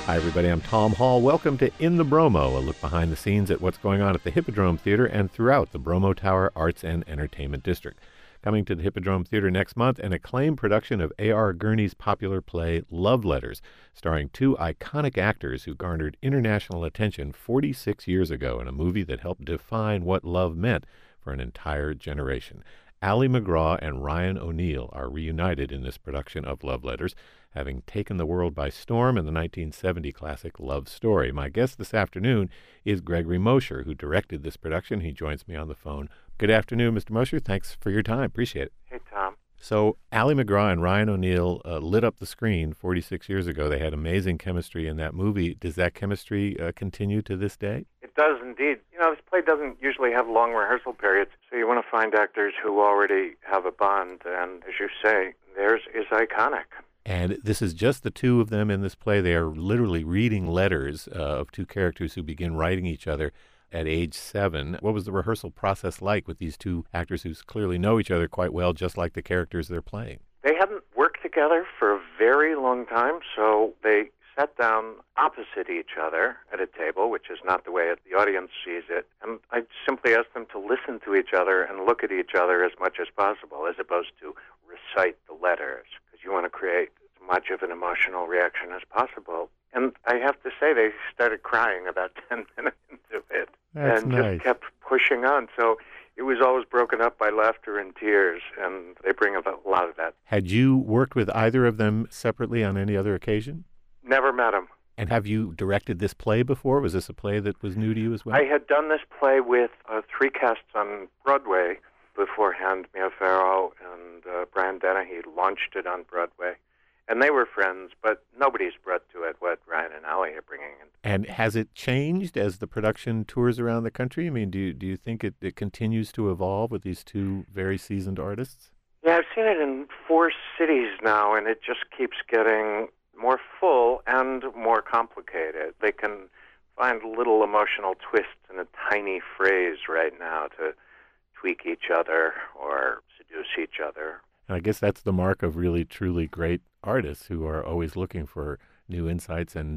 Hi, everybody. I'm Tom Hall. Welcome to In the Bromo, a look behind the scenes at what's going on at the Hippodrome Theater and throughout the Bromo Tower Arts and Entertainment District. Coming to the Hippodrome Theater next month, an acclaimed production of A.R. Gurney's popular play Love Letters, starring two iconic actors who garnered international attention 46 years ago in a movie that helped define what love meant for an entire generation. Ali MacGraw and Ryan O'Neal are reunited in this production of Love Letters, having taken the world by storm in the 1970 classic Love Story. My guest this afternoon is Gregory Mosher, who directed this production. He joins me on the phone. Good afternoon, Mr. Mosher. Thanks for your time. Appreciate it. Hey, Tom. So Ali MacGraw and Ryan O'Neal lit up the screen 46 years ago. They had amazing chemistry in that movie. Does that chemistry continue to this day? It does indeed. You know, this play doesn't usually have long rehearsal periods, so you want to find actors who already have a bond, and as you say, theirs is iconic. And this is just the two of them in this play. They are literally reading letters of two characters who begin writing each other at age 7. What was the rehearsal process like with these two actors who clearly know each other quite well, just like the characters they're playing? They hadn't worked together for a very long time, so they sat down opposite each other at a table, which is not the way the audience sees it. And I simply asked them to listen to each other and look at each other as much as possible, as opposed to recite the letters, because you want to create as much of an emotional reaction as possible. And I have to say, they started crying about 10 minutes into it. That's and nice. Just kept pushing on. So it was always broken up by laughter and tears, and they bring a lot of that. Had you worked with either of them separately on any other occasion? Never met them. And have you directed this play before? Was this a play that was new to you as well? I had done this play with 3 casts on Broadway beforehand. Mia Farrow and Brian Dennehy launched it on Broadway. And they were friends, but nobody's brought to it what Ryan and Ali are bringing in. And has it changed as the production tours around the country? I mean, do you think it continues to evolve with these two very seasoned artists? Yeah, I've seen it in 4 cities now, and it just keeps getting more full and more complicated. They can find little emotional twists in a tiny phrase right now to tweak each other or seduce each other. And I guess that's the mark of really, truly great artists who are always looking for new insights and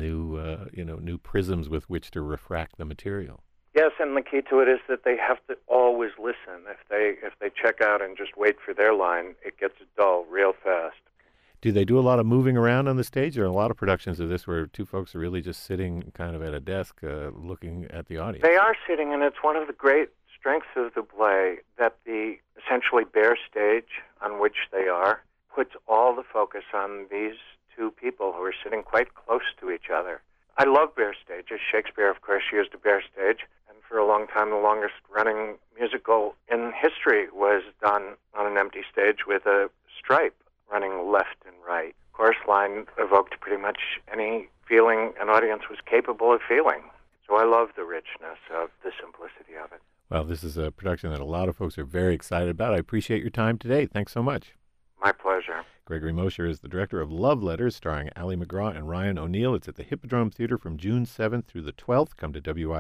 new prisms with which to refract the material. Yes, and the key to it is that they have to always listen. If they check out and just wait for their line, it gets dull real fast. Do they do a lot of moving around on the stage? There are a lot of productions of this where two folks are really just sitting kind of at a desk looking at the audience. They are sitting, and it's one of the great strengths of the play that the essentially bare stage on which they are puts all the focus on these two people who are sitting quite close to each other. I love bare stages. Shakespeare, of course, used a bare stage, and for a long time the longest-running musical in history was done on an empty stage with a stripe running left and right. Chorus line evoked pretty much any feeling an audience was capable of feeling. So I love the richness of the simplicity of it. Well, this is a production that a lot of folks are very excited about. I appreciate your time today. Thanks so much. My pleasure. Gregory Mosher is the director of Love Letters, starring Ali MacGraw and Ryan O'Neal. It's at the Hippodrome Theater from June 7th through the 12th. Come to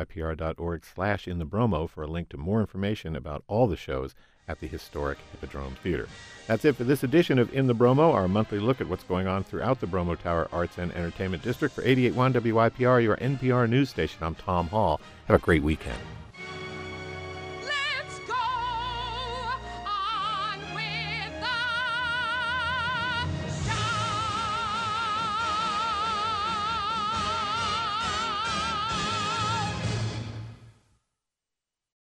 WIPR.org/InTheBromo for a link to more information about all the shows at the historic Hippodrome Theater. That's it for this edition of In the Bromo, our monthly look at what's going on throughout the Bromo Tower Arts and Entertainment District. For 88.1 WIPR, your NPR news station, I'm Tom Hall. Have a great weekend.